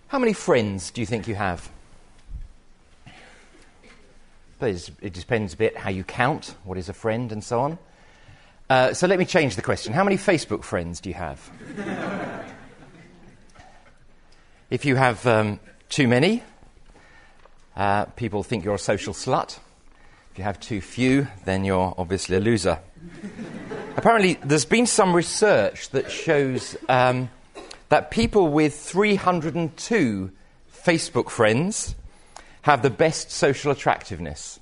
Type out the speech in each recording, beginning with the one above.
How many friends do you think you have? But it depends a bit how you count, what is a friend and so on. So let me change the question. How many Facebook friends do you have? If you have too many, people think you're a social slut. If you have too few, then you're obviously a loser. Apparently, there's been some research that shows that people with 302 Facebook friends have the best social attractiveness.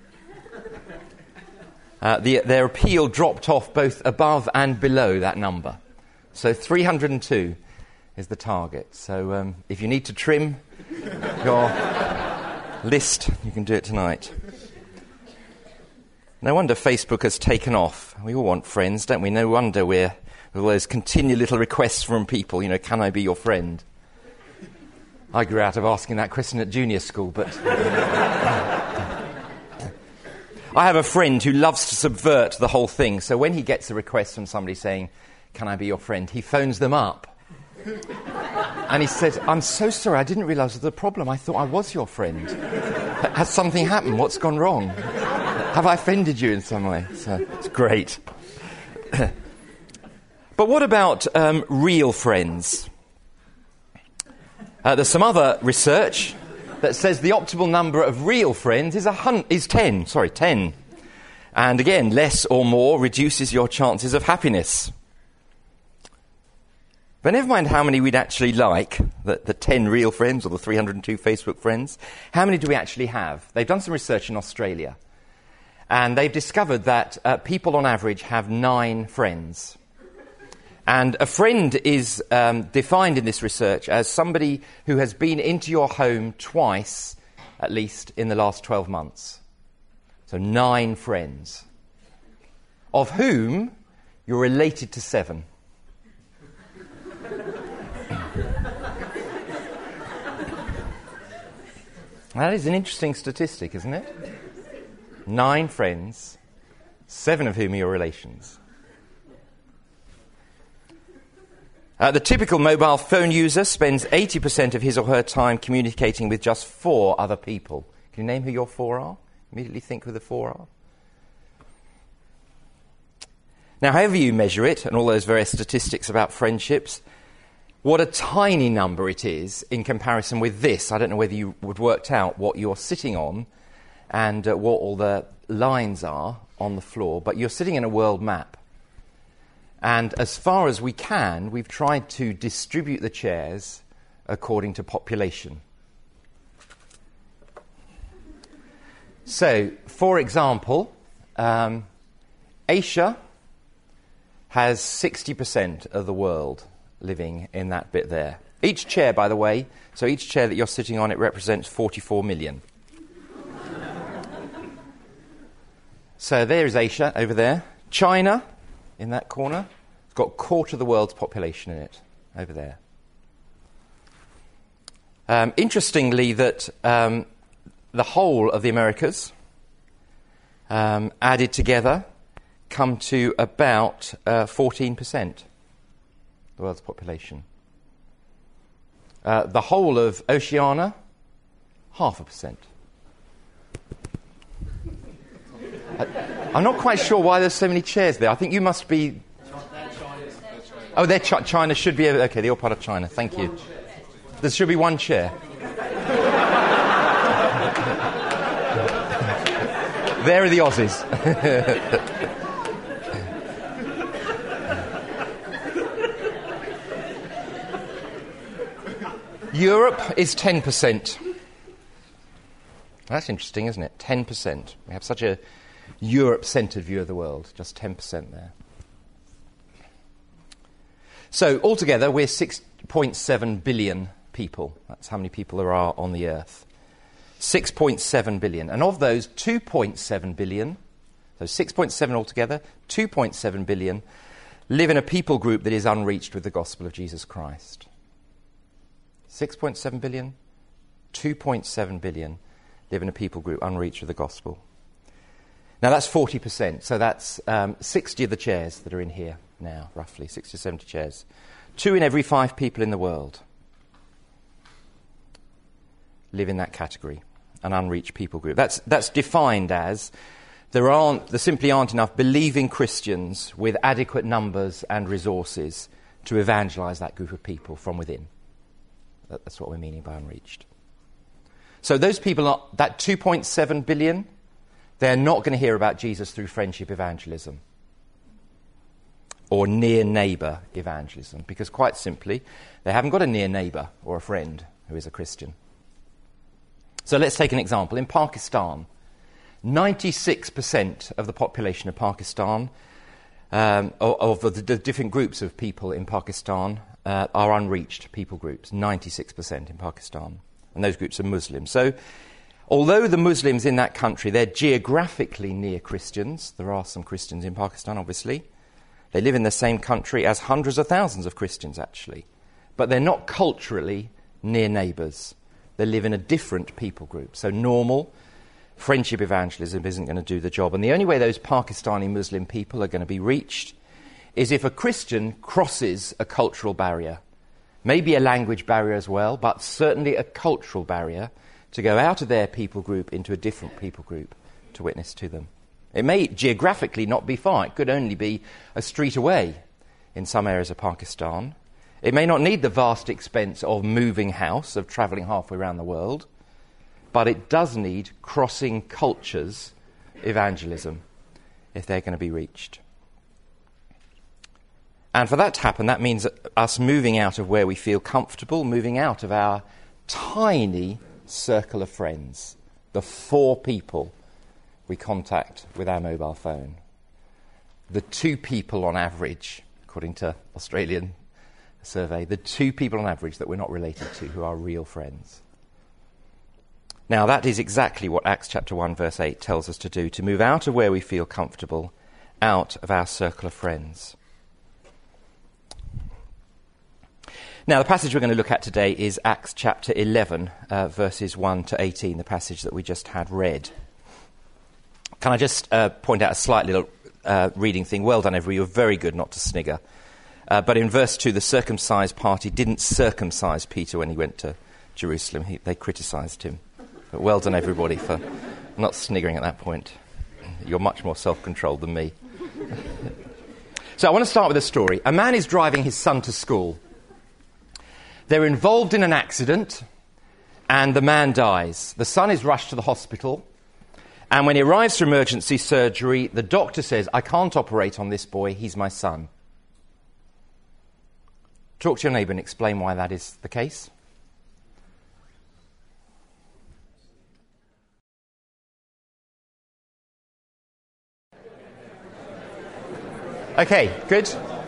Their appeal dropped off both above and below that number. So 302 is the target. So if you need to trim your list, you can do it tonight. No wonder Facebook has taken off. We all want friends, don't we? No wonder we're with all those continual little requests from people, can I be your friend? I grew out of asking that question at junior school, but... I have a friend who loves to subvert the whole thing, so when he gets a request from somebody saying, can I be your friend, he phones them up. And he said, I'm so sorry, I didn't realise there was a problem. I thought I was your friend. Has something happened? What's gone wrong? Have I offended you in some way? So it's great. But what about real friends? There's some other research that says the optimal number of real friends is 10. 10. And again, less or more reduces your chances of happiness. But never mind how many we'd actually like, the 10 real friends or the 302 Facebook friends. How many do we actually have? They've done some research in Australia. And they've discovered that people on average have 9 friends. And a friend is defined in this research as somebody who has been into your home twice, at least, in the last 12 months. So 9 friends, of whom you're related to 7. That is an interesting statistic, isn't it? 9 friends, 7 of whom are your relations. The typical mobile phone user spends 80% of his or her time communicating with just 4 other people. Can you name who your 4 are? Immediately think who the 4 are. Now, however you measure it, and all those various statistics about friendships, what a tiny number it is in comparison with this. I don't know whether you would worked out what you're sitting on and what all the lines are on the floor, but you're sitting in a world map. And as far as we can, we've tried to distribute the chairs according to population. So, for example, Asia has 60% of the world living in that bit there. Each chair, by the way, so each chair that you're sitting on, it represents 44 million. So there's Asia over there. China, in that corner, it's got a quarter of the world's population in it, over there. Interestingly, that the whole of the Americas, added together, come to about 14%, the world's population. The whole of Oceania, 0.5%. I'm not quite sure why there's so many chairs there. I think you must be... Oh, China should be... Okay, they're all part of China. Thank you. There should be 1 chair. There are the Aussies. Europe is 10%. That's interesting, isn't it? 10%. We have such a Europe-centred view of the world. Just 10% there. So, altogether, we're 6.7 billion people. That's how many people there are on the Earth. 6.7 billion. And of those, 2.7 billion, so 6.7 altogether, 2.7 billion, live in a people group that is unreached with the gospel of Jesus Christ. 6.7 billion, 2.7 billion live in a people group unreached with the gospel. Now that's 40%, so that's 60 of the chairs that are in here now, roughly, 60 or 70 chairs. 2 in every 5 people in the world. live in that category, an unreached people group. That's defined as there simply aren't enough believing Christians with adequate numbers and resources to evangelise that group of people from within. That's what we're meaning by unreached. So those people, that 2.7 billion, they're not going to hear about Jesus through friendship evangelism or near neighbour evangelism, because quite simply, they haven't got a near neighbour or a friend who is a Christian. So let's take an example. In Pakistan, 96% of the population of Pakistan, of the different groups of people in Pakistan, are unreached people groups, 96% in Pakistan. And those groups are Muslims. So although the Muslims in that country, they're geographically near Christians, there are some Christians in Pakistan, obviously. They live in the same country as hundreds of thousands of Christians, actually. But they're not culturally near neighbours. They live in a different people group. So normal friendship evangelism isn't going to do the job. And the only way those Pakistani Muslim people are going to be reached is if a Christian crosses a cultural barrier. Maybe a language barrier as well, but certainly a cultural barrier to go out of their people group into a different people group to witness to them. It may geographically not be far. It could only be a street away in some areas of Pakistan. It may not need the vast expense of moving house, of travelling halfway around the world, but it does need crossing cultures evangelism if they're going to be reached. And for that to happen, that means us moving out of where we feel comfortable, moving out of our tiny circle of friends, the 4 people we contact with our mobile phone, the 2 people on average, according to Australian survey, the 2 people on average that we're not related to who are real friends. Now, that is exactly what Acts chapter 1, verse 8 tells us to do, to move out of where we feel comfortable, out of our circle of friends. Now, the passage we're going to look at today is Acts chapter 11, verses 1 to 18, the passage that we just had read. Can I just point out a slight little reading thing? Well done, everybody. You're very good not to snigger. But in verse 2, the circumcised party didn't circumcise Peter when he went to Jerusalem. They criticised him. But well done, everybody, for not sniggering at that point. You're much more self-controlled than me. So I want to start with a story. A man is driving his son to school. They're involved in an accident, and the man dies. The son is rushed to the hospital, and when he arrives for emergency surgery, the doctor says, "I can't operate on this boy, he's my son." Talk to your neighbour and explain why that is the case. Okay, good.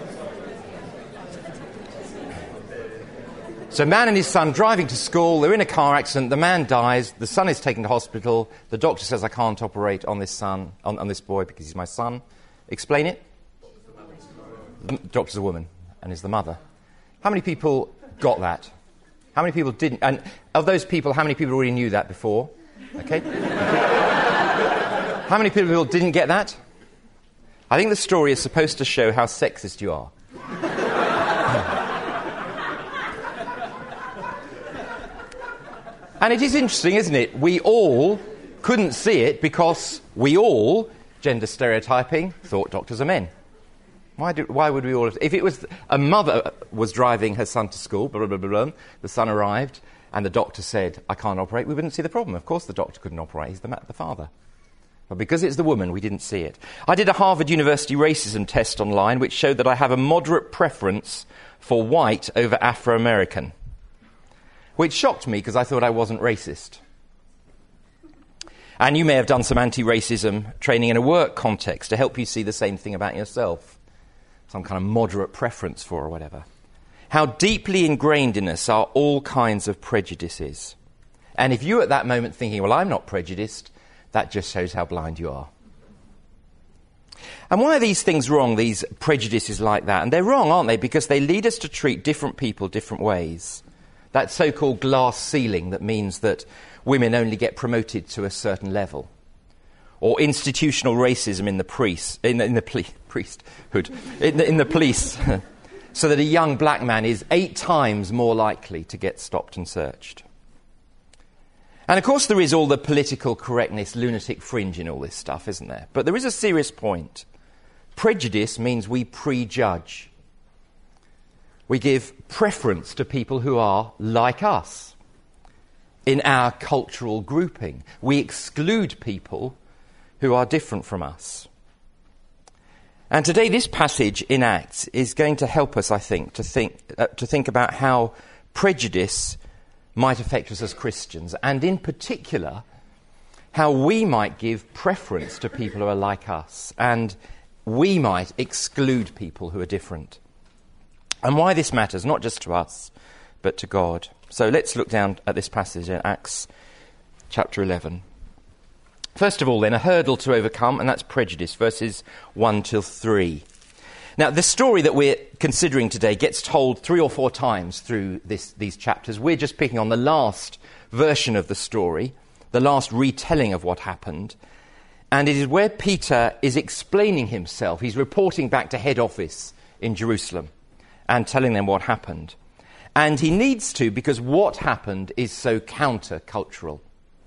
So a man and his son driving to school, they're in a car accident, the man dies, the son is taken to hospital, the doctor says, "I can't operate on this son, on this boy because he's my son." Explain it. The doctor's a woman and is the mother. How many people got that? How many people didn't? And of those people, how many people already knew that before? Okay. How many people didn't get that? I think the story is supposed to show how sexist you are. And it is interesting, isn't it? We all couldn't see it because we all, gender stereotyping, thought doctors are men. Why would we all... If it was a mother was driving her son to school, blah, blah, blah, blah, the son arrived, and the doctor said, "I can't operate," we wouldn't see the problem. Of course the doctor couldn't operate, he's the father. But because it's the woman, we didn't see it. I did a Harvard University racism test online which showed that I have a moderate preference for white over Afro-American, which shocked me because I thought I wasn't racist. And you may have done some anti-racism training in a work context to help you see the same thing about yourself, some kind of moderate preference for or whatever. How deeply ingrained in us are all kinds of prejudices. And if you're at that moment thinking, "Well, I'm not prejudiced," that just shows how blind you are. And why are these things wrong, these prejudices like that? And they're wrong, aren't they? Because they lead us to treat different people different ways. That so-called glass ceiling that means that women only get promoted to a certain level. Or institutional racism in the police, so that a young black man is 8 times more likely to get stopped and searched. And of course there is all the political correctness, lunatic fringe in all this stuff, isn't there? But there is a serious point. Prejudice means we prejudge. We give preference to people who are like us in our cultural grouping. We exclude people who are different from us. And today this passage in Acts is going to help us, I think, to think about how prejudice might affect us as Christians, and in particular, how we might give preference to people who are like us, and we might exclude people who are different. And why this matters, not just to us, but to God. So let's look down at this passage in Acts chapter 11. First of all, then, a hurdle to overcome, and that's prejudice, verses 1 till 3. Now, the story that we're considering today gets told 3 or 4 times through these chapters. We're just picking on the last version of the story, the last retelling of what happened. And it is where Peter is explaining himself. He's reporting back to head office in Jerusalem and telling them what happened. And he needs to, because what happened is so counter-cultural.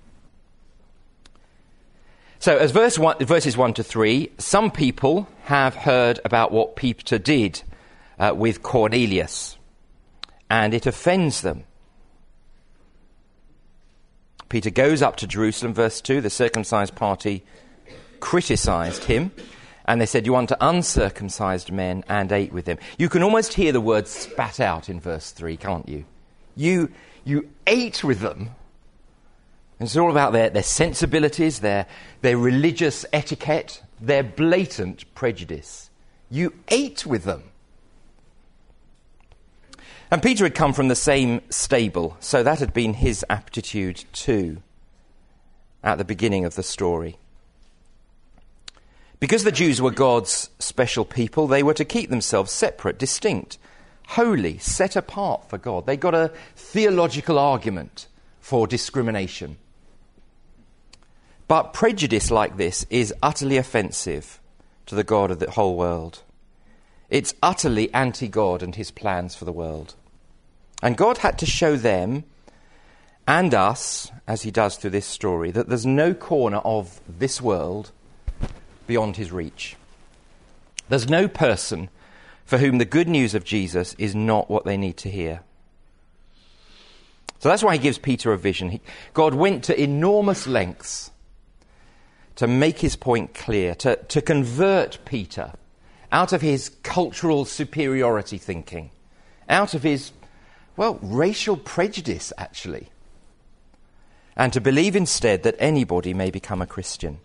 So, as verses 1 to 3, some people have heard about what Peter did with Cornelius, and it offends them. Peter goes up to Jerusalem, verse 2, the circumcised party criticised him, and they said, "You want to uncircumcised men," and ate with them. You can almost hear the word spat out in verse 3, can't you? You ate with them. And it's all about their sensibilities, their religious etiquette, their blatant prejudice. You ate with them. And Peter had come from the same stable, so that had been his aptitude too, at the beginning of the story. Because the Jews were God's special people, they were to keep themselves separate, distinct, holy, set apart for God. They got a theological argument for discrimination. But prejudice like this is utterly offensive to the God of the whole world. It's utterly anti-God and his plans for the world. And God had to show them and us, as he does through this story, that there's no corner of this world beyond his reach. There's no person for whom the good news of Jesus is not what they need to hear. So that's why he gives Peter a vision. God went to enormous lengths to make his point clear, to convert Peter out of his cultural superiority thinking, out of his, racial prejudice, actually, and to believe instead that anybody may become a Christian.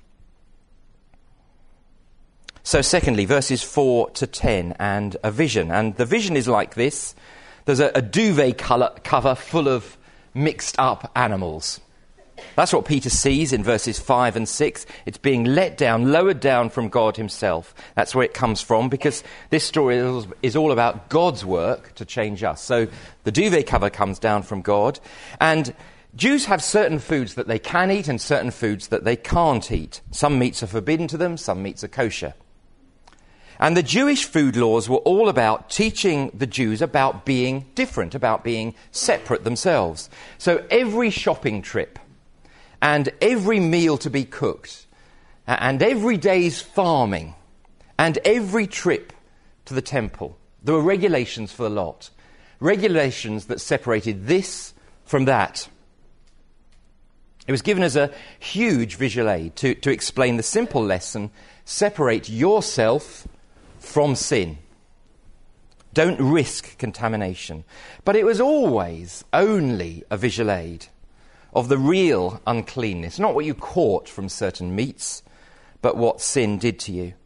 So secondly, verses 4 to 10, and a vision. And the vision is like this. There's a duvet cover full of mixed up animals. That's what Peter sees in verses 5 and 6. It's being let down, lowered down from God himself. That's where it comes from, because this story is all about God's work to change us. So the duvet cover comes down from God. And Jews have certain foods that they can eat and certain foods that they can't eat. Some meats are forbidden to them, some meats are kosher. And the Jewish food laws were all about teaching the Jews about being different, about being separate themselves. So every shopping trip, and every meal to be cooked, and every day's farming, and every trip to the temple, there were regulations for the lot. Regulations that separated this from that. It was given as a huge visual aid to explain the simple lesson: separate yourself from sin. Don't risk contamination. But it was always only a visual aid of the real uncleanness, not what you caught from certain meats, but what sin did to you.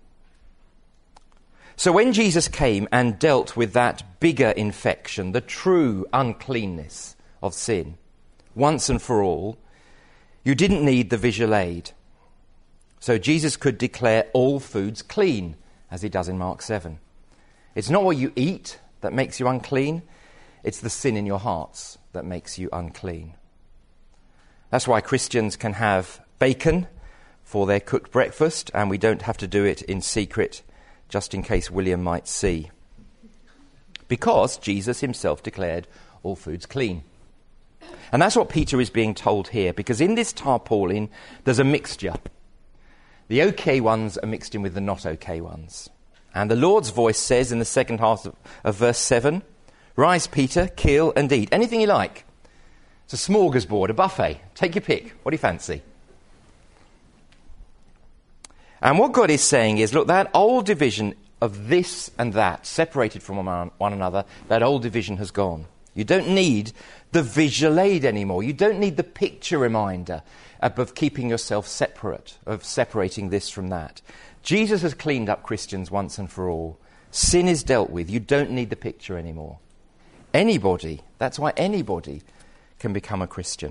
So when Jesus came and dealt with that bigger infection, the true uncleanness of sin, once and for all, you didn't need the visual aid. So Jesus could declare all foods clean, as he does in Mark 7. It's not what you eat that makes you unclean, it's the sin in your hearts that makes you unclean. That's why Christians can have bacon for their cooked breakfast, and we don't have to do it in secret, just in case William might see. Because Jesus himself declared all foods clean. And that's what Peter is being told here, because in this tarpaulin, there's a mixture. The okay ones are mixed in with the not okay ones. And the Lord's voice says in the second half of verse 7, "Rise, Peter, kill and eat." Anything you like. It's a smorgasbord, a buffet. Take your pick. What do you fancy? And what God is saying is, look, that old division of this and that, separated from one another, that old division has gone. You don't need the visual aid anymore. You don't need the picture reminder of keeping yourself separate, of separating this from that. Jesus has cleaned up Christians once and for all. Sin is dealt with. You don't need the picture anymore. Anybody, that's why anybody can become a Christian.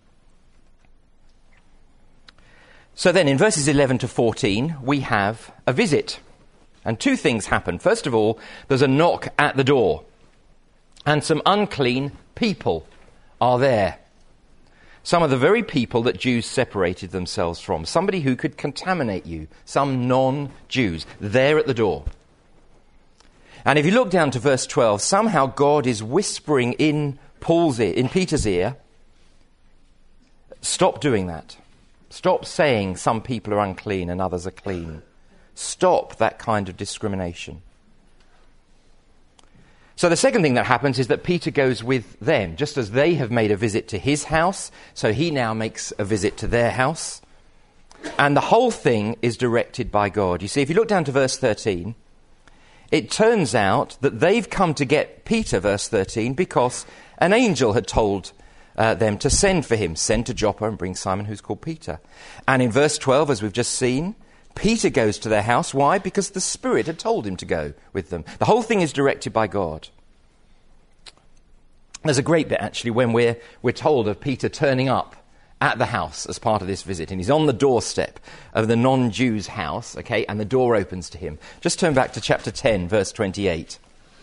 So then in verses 11 to 14, we have a visit. And two things happen. First of all, there's a knock at the door. And some unclean people are there. Some of the very people that Jews separated themselves from. Somebody who could contaminate you. Some non-Jews. There at the door. And if you look down to verse 12, somehow God is whispering in Peter's ear, stop doing that. Stop saying some people are unclean and others are clean. Stop that kind of discrimination. So the second thing that happens is that Peter goes with them, just as they have made a visit to his house, so he now makes a visit to their house. And the whole thing is directed by God. You see, if you look down to verse 13, it turns out that they've come to get Peter, verse 13, because an angel had told them to send for him. Send to Joppa and bring Simon, who's called Peter. And in verse 12, as we've just seen, Peter goes to their house. Why? Because the Spirit had told him to go with them. The whole thing is directed by God. There's a great bit, actually, when we're told of Peter turning up at the house as part of this visit. And he's on the doorstep of the non-Jew's house, okay, and the door opens to him. Just turn back to chapter 10, verse 28.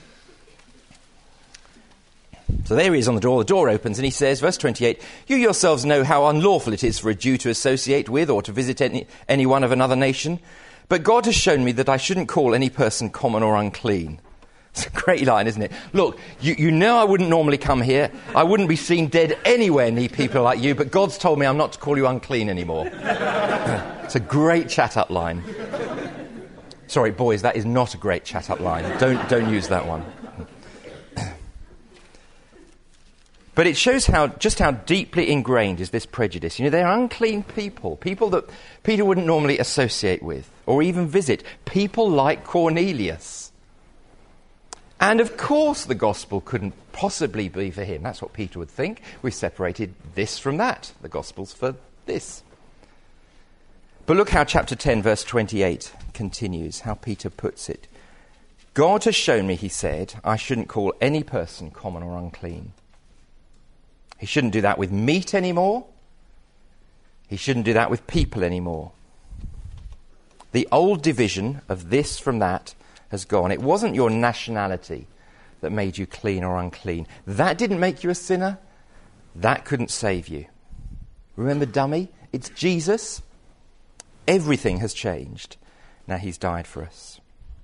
So there he is on the door opens, and he says, verse 28, "You yourselves know how unlawful it is for a Jew to associate with or to visit anyone of another nation. But God has shown me that I shouldn't call any person common or unclean." It's a great line, isn't it? Look, you know I wouldn't normally come here. I wouldn't be seen dead anywhere near people like you, but God's told me I'm not to call you unclean anymore. It's a great chat-up line. Sorry, boys, that is not a great chat-up line. Don't use that one. But it shows just how deeply ingrained is this prejudice. You know, they're unclean people that Peter wouldn't normally associate with or even visit, people like Cornelius. And of course the gospel couldn't possibly be for him. That's what Peter would think. We've separated this from that. The gospel's for this. But look how chapter 10, verse 28 continues, how Peter puts it. "God has shown me," he said, "I shouldn't call any person common or unclean." He shouldn't do that with meat anymore. He shouldn't do that with people anymore. The old division of this from that has gone. It wasn't your nationality that made you clean or unclean. That didn't make you a sinner. That couldn't save you. Remember, dummy? It's Jesus. Everything has changed. Now he's died for us.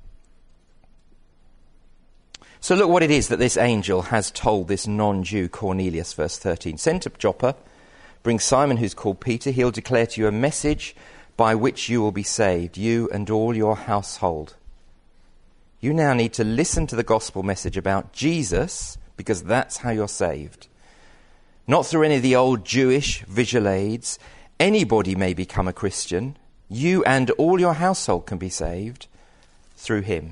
So look what it is that this angel has told this non-Jew Cornelius, verse 13. "Send to Joppa, bring Simon who's called Peter. He'll declare to you a message by which you will be saved, you and all your household." You now need to listen to the gospel message about Jesus, because that's how you're saved. Not through any of the old Jewish visual aids. Anybody may become a Christian. You and all your household can be saved through him.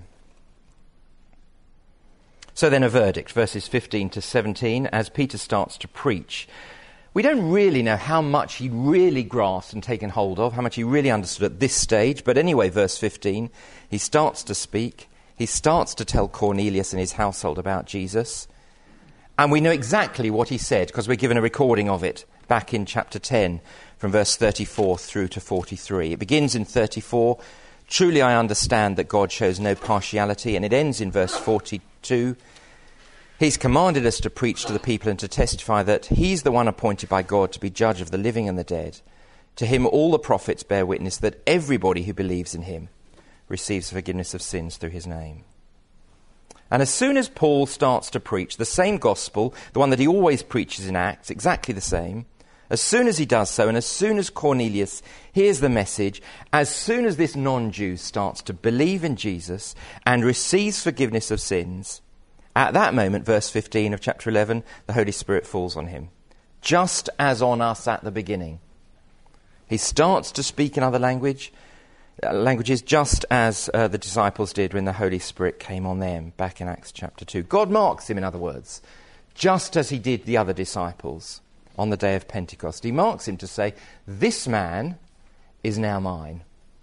So then a verdict, verses 15 to 17, as Peter starts to preach. We don't really know how much he really grasped and taken hold of, how much he really understood at this stage. But anyway, verse 15, he starts to speak. He starts to tell Cornelius and his household about Jesus. And we know exactly what he said, because we're given a recording of it back in chapter 10, from verse 34 through to 43. It begins in 34, "Truly I understand that God shows no partiality," and it ends in verse 42. "He's commanded us to preach to the people and to testify that he's the one appointed by God to be judge of the living and the dead. To him all the prophets bear witness that everybody who believes in him receives forgiveness of sins through his name." And as soon as Paul starts to preach the same gospel, the one that he always preaches in Acts, exactly the same, as soon as he does so, and as soon as Cornelius hears the message, as soon as this non-Jew starts to believe in Jesus and receives forgiveness of sins, at that moment, verse 15 of chapter 11, the Holy Spirit falls on him, just as on us at the beginning. He starts to speak in other languages, just as the disciples did when the Holy Spirit came on them, back in Acts chapter 2. God marks him, in other words, just as he did the other disciples on the day of Pentecost. He marks him to say, this man is now mine.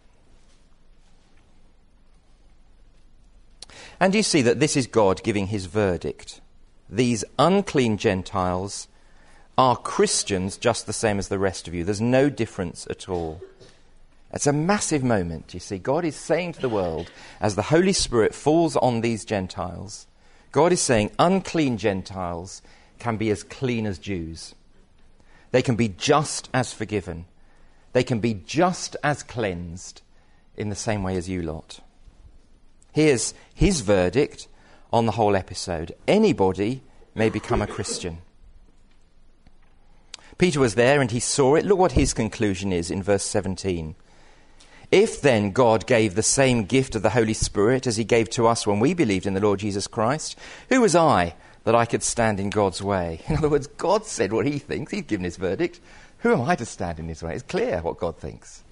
And you see that this is God giving his verdict. These unclean Gentiles are Christians just the same as the rest of you. There's no difference at all. It's a massive moment, you see. God is saying to the world, as the Holy Spirit falls on these Gentiles, God is saying unclean Gentiles can be as clean as Jews. They can be just as forgiven. They can be just as cleansed in the same way as you lot. Here's his verdict on the whole episode. Anybody may become a Christian. Peter was there and he saw it. Look what his conclusion is in verse 17. If then God gave the same gift of the Holy Spirit as he gave to us when we believed in the Lord Jesus Christ, who was I that I could stand in God's way? In other words, God said what he thinks. He's given his verdict. Who am I to stand in his way? It's clear what God thinks.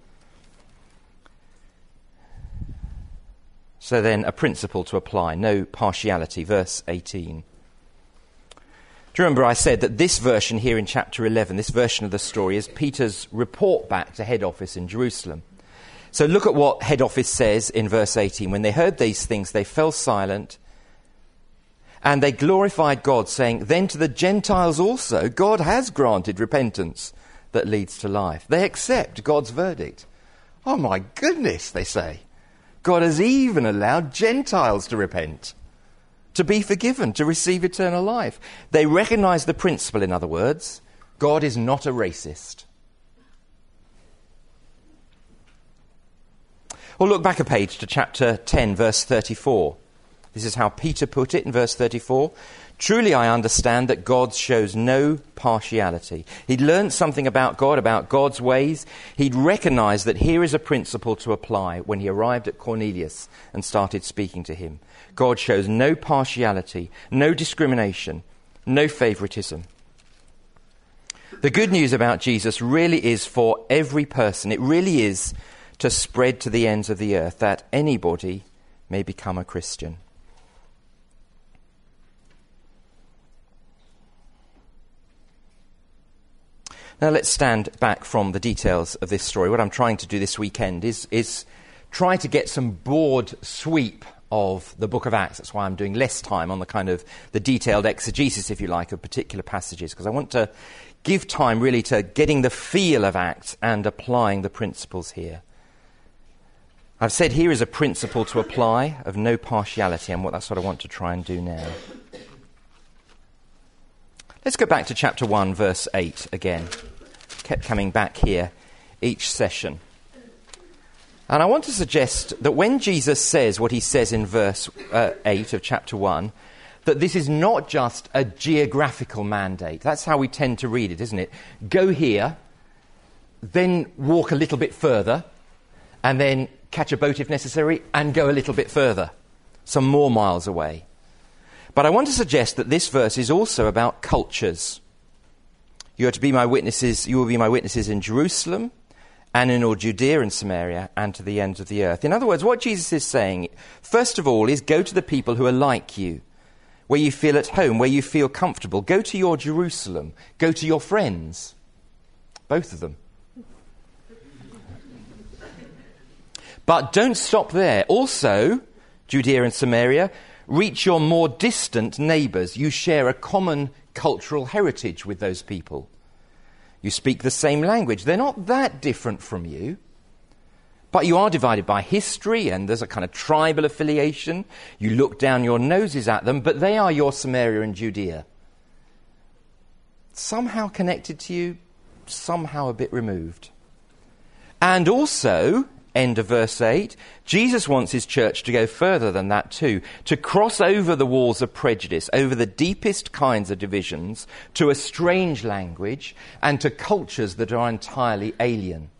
So then, a principle to apply, no partiality, verse 18. Do you remember I said that this version here in chapter 11, this version of the story, is Peter's report back to head office in Jerusalem. So look at what head office says in verse 18. When they heard these things, they fell silent, and they glorified God, saying, then to the Gentiles also God has granted repentance that leads to life. They accept God's verdict. Oh my goodness, they say. God has even allowed Gentiles to repent, to be forgiven, to receive eternal life. They recognize the principle, in other words. God is not a racist. Well, look back a page to chapter 10, verse 34. This is how Peter put it in verse 34. Truly I understand that God shows no partiality. He'd learned something about God, about God's ways. He'd recognized that here is a principle to apply when he arrived at Cornelius and started speaking to him. God shows no partiality, no discrimination, no favoritism. The good news about Jesus really is for every person. It really is to spread to the ends of the earth, that anybody may become a Christian. Now let's stand back from the details of this story. What I'm trying to do this weekend is try to get some broad sweep of the book of Acts. That's why I'm doing less time on the kind of the detailed exegesis, if you like, of particular passages, because I want to give time really to getting the feel of Acts and applying the principles here. I've said here is a principle to apply of no partiality, and that's what I want to try and do now. Let's go back to chapter 1, verse 8 again. Kept coming back here each session. And I want to suggest that when Jesus says what he says in verse 8 of chapter 1, that this is not just a geographical mandate. That's how we tend to read it, isn't it? Go here, then walk a little bit further, and then catch a boat if necessary, and go a little bit further, some more miles away. But I want to suggest that this verse is also about cultures. You are to be my witnesses, you will be my witnesses in Jerusalem, and in all Judea and Samaria, and to the ends of the earth. In other words, what Jesus is saying, first of all, is go to the people who are like you, where you feel at home, where you feel comfortable. Go to your Jerusalem. Go to your friends. Both of them. But don't stop there. Also, Judea and Samaria, reach your more distant neighbours. You share a common cultural heritage with those people. You speak the same language. They're not that different from you. But you are divided by history, and there's a kind of tribal affiliation. You look down your noses at them, but they are your Samaria and Judea. Somehow connected to you, somehow a bit removed. And also, end of verse 8, Jesus wants his church to go further than that too, to cross over the walls of prejudice, over the deepest kinds of divisions, to a strange language and to cultures that are entirely alien.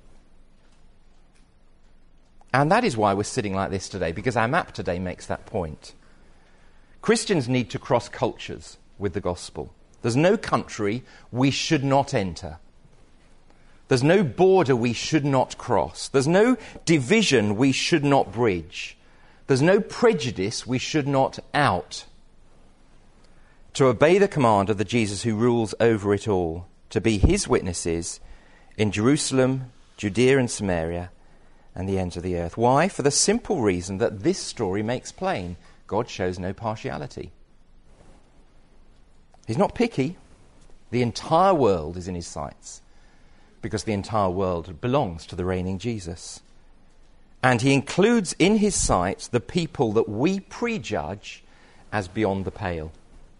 And that is why we're sitting like this today, because our map today makes that point. Christians need to cross cultures with the gospel. There's no country we should not enter. There's no border we should not cross. There's no division we should not bridge. There's no prejudice we should not out. To obey the command of the Jesus who rules over it all, to be his witnesses in Jerusalem, Judea and Samaria, and the ends of the earth. Why? For the simple reason that this story makes plain. God shows no partiality. He's not picky. The entire world is in his sights, because the entire world belongs to the reigning Jesus. And he includes in his sight the people that we prejudge as beyond the pale.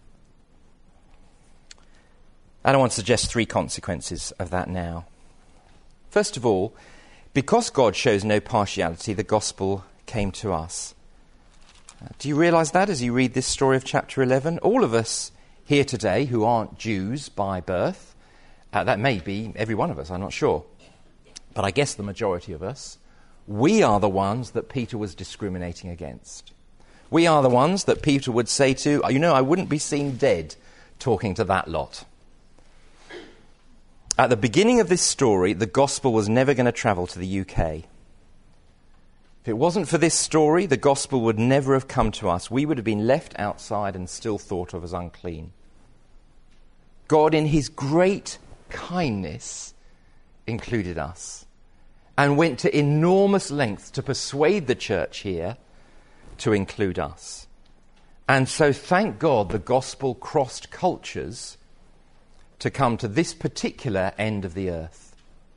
And I want to suggest 3 consequences of that now. First of all, because God shows no partiality, the gospel came to us. Do you realise that as you read this story of chapter 11? All of us here today who aren't Jews by birth, that may be every one of us, I'm not sure. But I guess the majority of us, we are the ones that Peter was discriminating against. We are the ones that Peter would say to, I wouldn't be seen dead talking to that lot. At the beginning of this story, the gospel was never going to travel to the UK. If it wasn't for this story, the gospel would never have come to us. We would have been left outside and still thought of as unclean. God, in his great kindness, included us and went to enormous lengths to persuade the church here to include us. And so thank God the gospel crossed cultures to come to this particular end of the earth.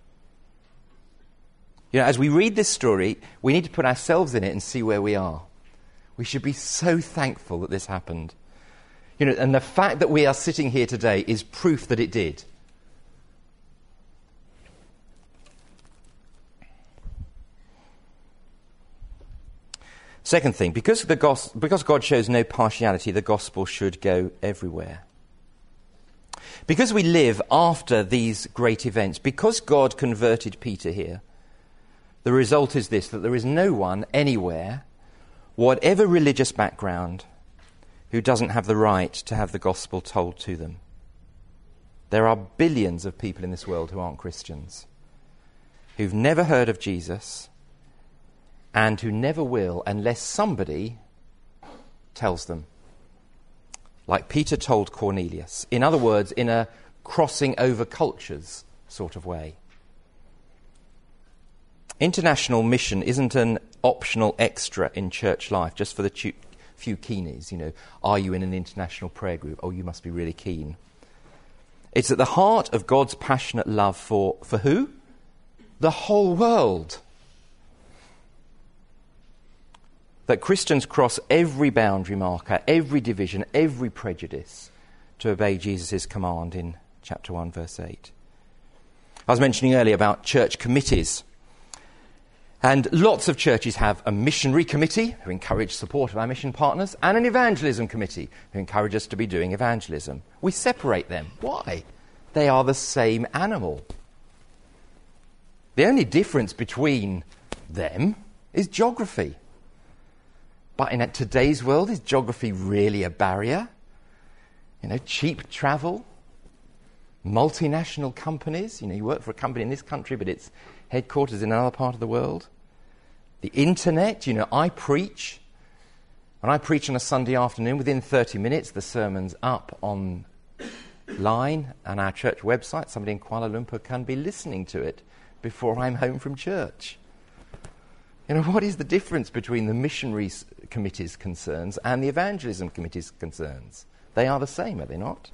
As we read this story, we need to put ourselves in it and see where we are. We should be so thankful that this happened. And the fact that we are sitting here today is proof that it did. Second thing, because God shows no partiality, the gospel should go everywhere. Because we live after these great events, because God converted Peter here, the result is this, that there is no one anywhere, whatever religious background, who doesn't have the right to have the gospel told to them. There are billions of people in this world who aren't Christians, who've never heard of Jesus, and who never will unless somebody tells them. Like Peter told Cornelius. In other words, in a crossing over cultures sort of way. International mission isn't an optional extra in church life, just for the few keenies. Are you in an international prayer group? Oh, you must be really keen. It's at the heart of God's passionate love for who? The whole world. That Christians cross every boundary marker, every division, every prejudice to obey Jesus' command in chapter 1, verse 8. I was mentioning earlier about church committees. And lots of churches have a missionary committee who encourage support of our mission partners and an evangelism committee who encourage us to be doing evangelism. We separate them. Why? They are the same animal. The only difference between them is geography. But in today's world, is geography really a barrier? Cheap travel, multinational companies. You work for a company in this country, but its headquarters in another part of the world. The internet, I preach. When I preach on a Sunday afternoon, within 30 minutes, the sermon's up online on our church website. Somebody in Kuala Lumpur can be listening to it before I'm home from church. What is the difference between the missionary committee's concerns and the evangelism committee's concerns? They are the same, are they not?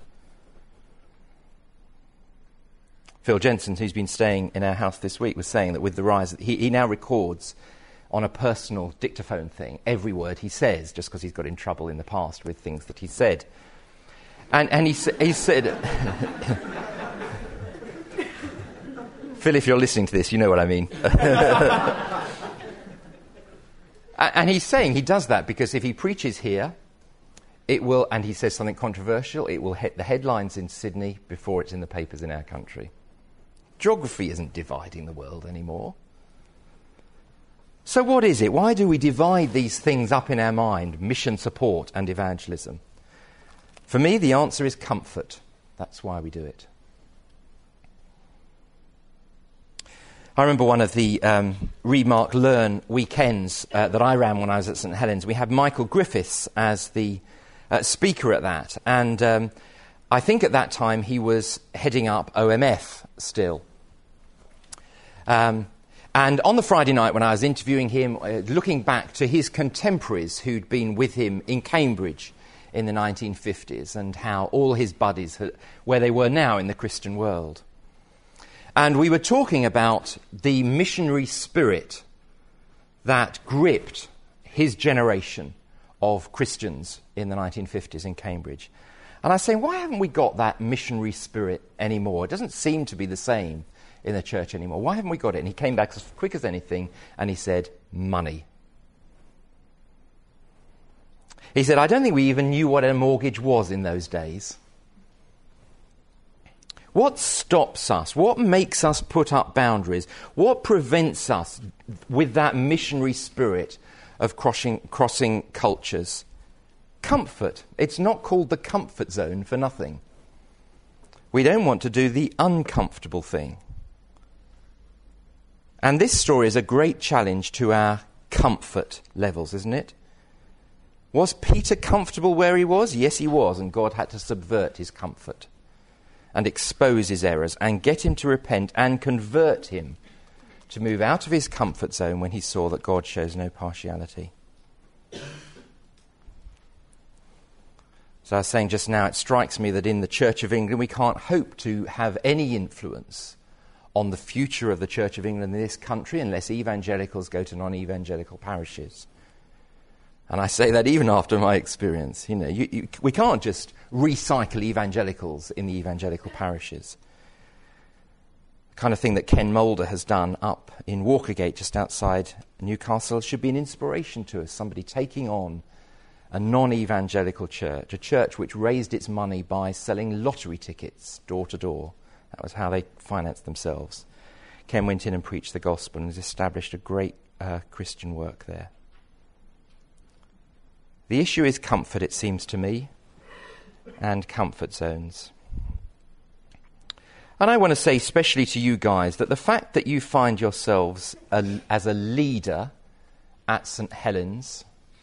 Phil Jensen, who's been staying in our house this week, was saying that with the rise, he now records on a personal dictaphone thing every word he says, just because he's got in trouble in the past with things that he said. And he said... Phil, if you're listening to this, you know what I mean. And he's saying he does that because if he preaches here, it will, and he says something controversial, it will hit the headlines in Sydney before it's in the papers in our country. Geography isn't dividing the world anymore. So what is it? Why do we divide these things up in our mind, mission support and evangelism? For me, the answer is comfort. That's why we do it. I remember one of the Read, Mark, Learn weekends that I ran when I was at St Helens. We had Michael Griffiths as the speaker at that. And I think at that time he was heading up OMF still. And on the Friday night when I was interviewing him, looking back to his contemporaries who'd been with him in Cambridge in the 1950s and how all his buddies, where they were now in the Christian world. And we were talking about the missionary spirit that gripped his generation of Christians in the 1950s in Cambridge. And I was saying, why haven't we got that missionary spirit anymore? It doesn't seem to be the same in the church anymore. Why haven't we got it? And he came back as quick as anything and he said, money. He said, I don't think we even knew what a mortgage was in those days. What stops us? What makes us put up boundaries? What prevents us with that missionary spirit of crossing cultures? Comfort. It's not called the comfort zone for nothing. We don't want to do the uncomfortable thing. And this story is a great challenge to our comfort levels, isn't it? Was Peter comfortable where he was? Yes, he was, and God had to subvert his comfort and expose his errors and get him to repent and convert him to move out of his comfort zone when he saw that God shows no partiality. So I was saying just now, it strikes me that in the Church of England we can't hope to have any influence on the future of the Church of England in this country unless evangelicals go to non-evangelical parishes. And I say that even after my experience. You know, we can't just recycle evangelicals in the evangelical parishes. The kind of thing that Ken Mulder has done up in Walkergate, just outside Newcastle, should be an inspiration to us. Somebody taking on a non-evangelical church, a church which raised its money by selling lottery tickets door to door. That was how they financed themselves. Ken went in and preached the gospel and has established a great Christian work there. The issue is comfort, it seems to me, and comfort zones. And I want to say, especially to you guys, that the fact that you find yourselves as a leader at St Helens,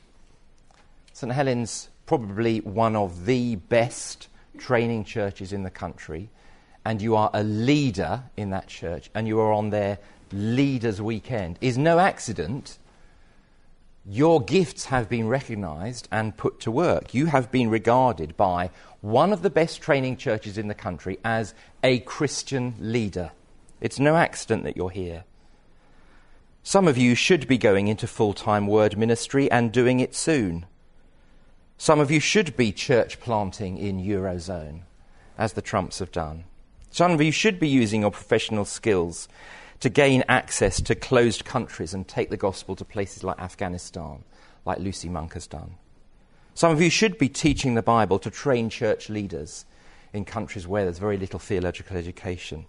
probably one of the best training churches in the country, and you are a leader in that church, and you are on their Leaders' Weekend, is no accident. Your gifts have been recognised and put to work. You have been regarded by one of the best training churches in the country as a Christian leader. It's no accident that you're here. Some of you should be going into full-time word ministry and doing it soon. Some of you should be church planting in Eurozone, as the Trumps have done. Some of you should be using your professional skills to gain access to closed countries and take the gospel to places like Afghanistan, like Lucy Monk has done. Some of you should be teaching the Bible to train church leaders in countries where there's very little theological education.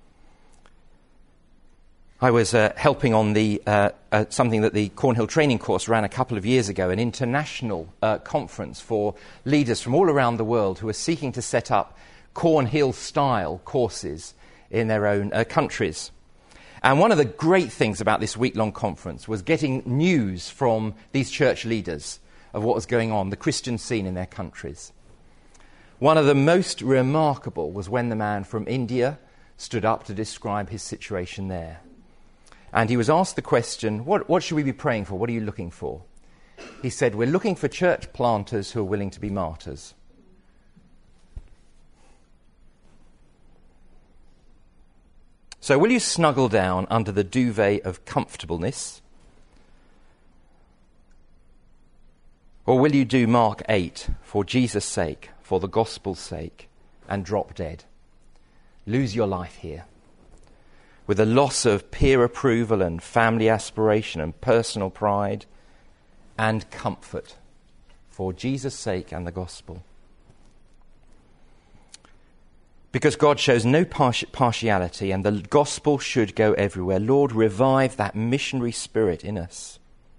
I was helping on the something that the Cornhill Training Course ran a couple of years ago, an international conference for leaders from all around the world who are seeking to set up Cornhill-style courses in their own countries. And one of the great things about this week-long conference was getting news from these church leaders of what was going on, the Christian scene in their countries. One of the most remarkable was when the man from India stood up to describe his situation there. And he was asked the question, what should we be praying for? What are you looking for? He said, we're looking for church planters who are willing to be martyrs. So will you snuggle down under the duvet of comfortableness? Or will you do Mark 8 for Jesus' sake, for the gospel's sake, and drop dead? Lose your life here, with a loss of peer approval and family aspiration and personal pride, and comfort for Jesus' sake and the gospel. Because God shows no partiality and the gospel should go everywhere. Lord, revive that missionary spirit in us.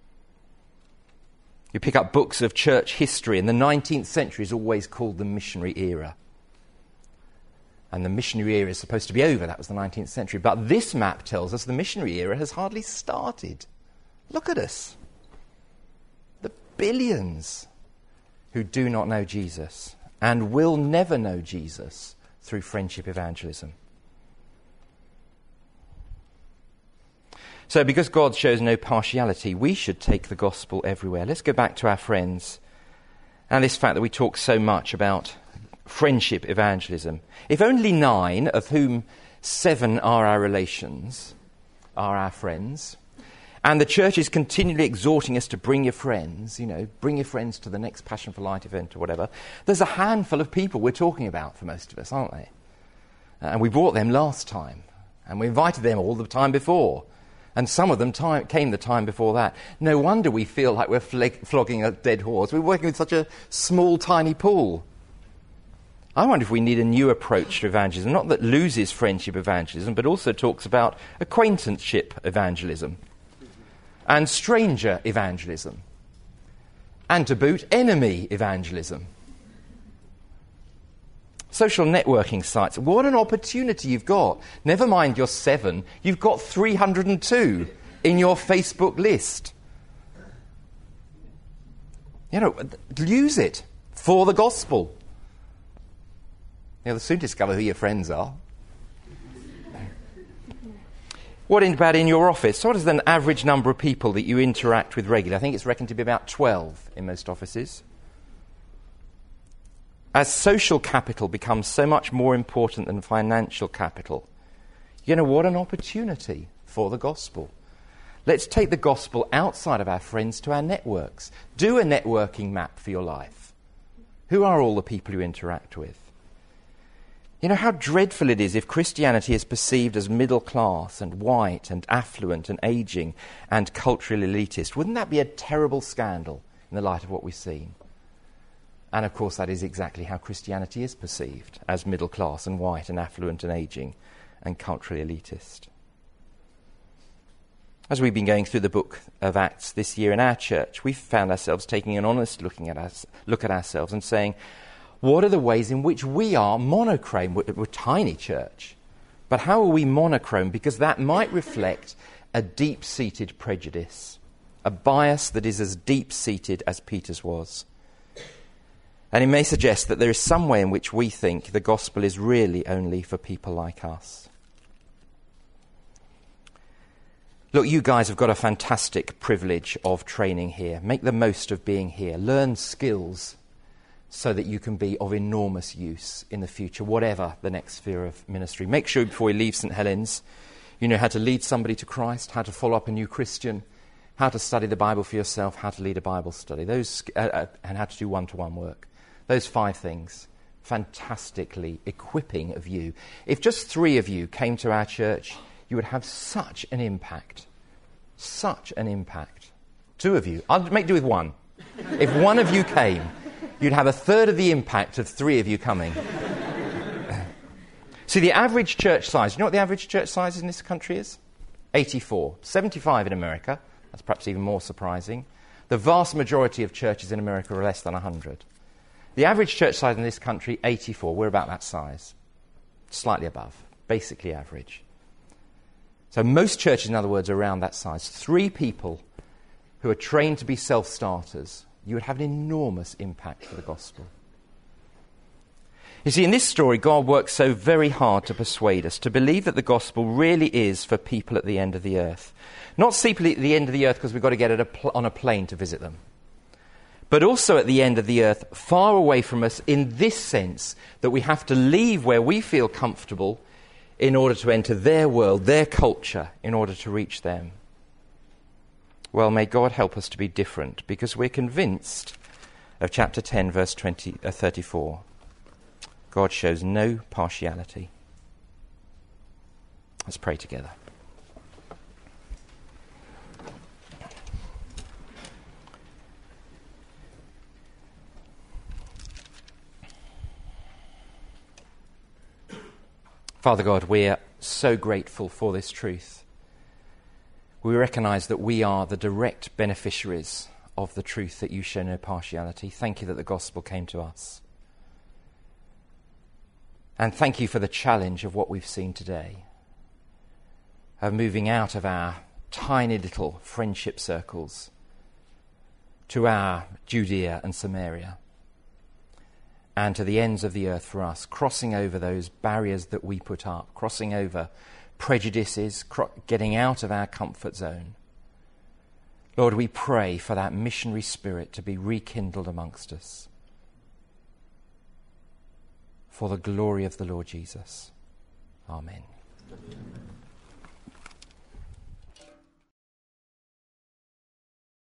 You pick up books of church history, and the 19th century is always called the missionary era. And the missionary era is supposed to be over. That was the 19th century. But this map tells us the missionary era has hardly started. Look at us. The billions who do not know Jesus and will never know Jesus through friendship evangelism. So because God shows no partiality, we should take the gospel everywhere. Let's go back to our friends and this fact that we talk so much about friendship evangelism. If only 9, of whom 7 are our relations, are our friends, and the church is continually exhorting us to bring your friends, bring your friends to the next Passion for Light event or whatever, there's a handful of people we're talking about for most of us, aren't they? And we brought them last time, and we invited them all the time before. And some of them came the time before that. No wonder we feel like we're flogging a dead horse. We're working with such a small, tiny pool. I wonder if we need a new approach to evangelism, not that loses friendship evangelism, but also talks about acquaintanceship evangelism and stranger evangelism and, to boot, enemy evangelism. Social networking sites. What an opportunity you've got. Never mind your 7, you've got 302 in your Facebook list. Use it for the gospel. You'll soon discover who your friends are. What about in your office? What is the average number of people that you interact with regularly? I think it's reckoned to be about 12 in most offices. As social capital becomes so much more important than financial capital, what an opportunity for the gospel. Let's take the gospel outside of our friends to our networks. Do a networking map for your life. Who are all the people you interact with? How dreadful it is if Christianity is perceived as middle class and white and affluent and ageing and culturally elitist. Wouldn't that be a terrible scandal in the light of what we've seen? And of course that is exactly how Christianity is perceived, as middle class and white and affluent and ageing and culturally elitist. As we've been going through the book of Acts this year in our church, we've found ourselves taking an honest look at ourselves and saying, what are the ways in which we are monochrome? We're a tiny church, but how are we monochrome? Because that might reflect a deep-seated prejudice, a bias that is as deep-seated as Peter's was. And it may suggest that there is some way in which we think the gospel is really only for people like us. Look, you guys have got a fantastic privilege of training here. Make the most of being here. Learn skills so that you can be of enormous use in the future, whatever the next sphere of ministry. Make sure before you leave St. Helens, you know how to lead somebody to Christ, how to follow up a new Christian, how to study the Bible for yourself, how to lead a Bible study, and how to do one-to-one work. Those 5 things, fantastically equipping of you. If just 3 of you came to our church, you would have such an impact. Such an impact. 2 of you. I'll make do with 1. If 1 of you came, you'd have a third of the impact of 3 of you coming. See, the average church size, you know what the average church size in this country is? 84. 75 in America. That's perhaps even more surprising. The vast majority of churches in America are less than 100. The average church size in this country, 84. We're about that size. Slightly above. Basically average. So most churches, in other words, are around that size. 3 people who are trained to be self-starters, you would have an enormous impact for the gospel. You see, in this story, God works so very hard to persuade us to believe that the gospel really is for people at the end of the earth. Not simply at the end of the earth because we've got to get on a plane to visit them, but also at the end of the earth, far away from us in this sense that we have to leave where we feel comfortable in order to enter their world, their culture, in order to reach them. Well, may God help us to be different, because we're convinced of chapter 10, verse 34. God shows no partiality. Let's pray together. Father God, we are so grateful for this truth. We recognise that we are the direct beneficiaries of the truth that you show no partiality. Thank you that the gospel came to us. And thank you for the challenge of what we've seen today, of moving out of our tiny little friendship circles to our Judea and Samaria and to the ends of the earth for us, crossing over those barriers that we put up, crossing over prejudices, getting out of our comfort zone. Lord, we pray for that missionary spirit to be rekindled amongst us for the glory of the Lord Jesus. Amen.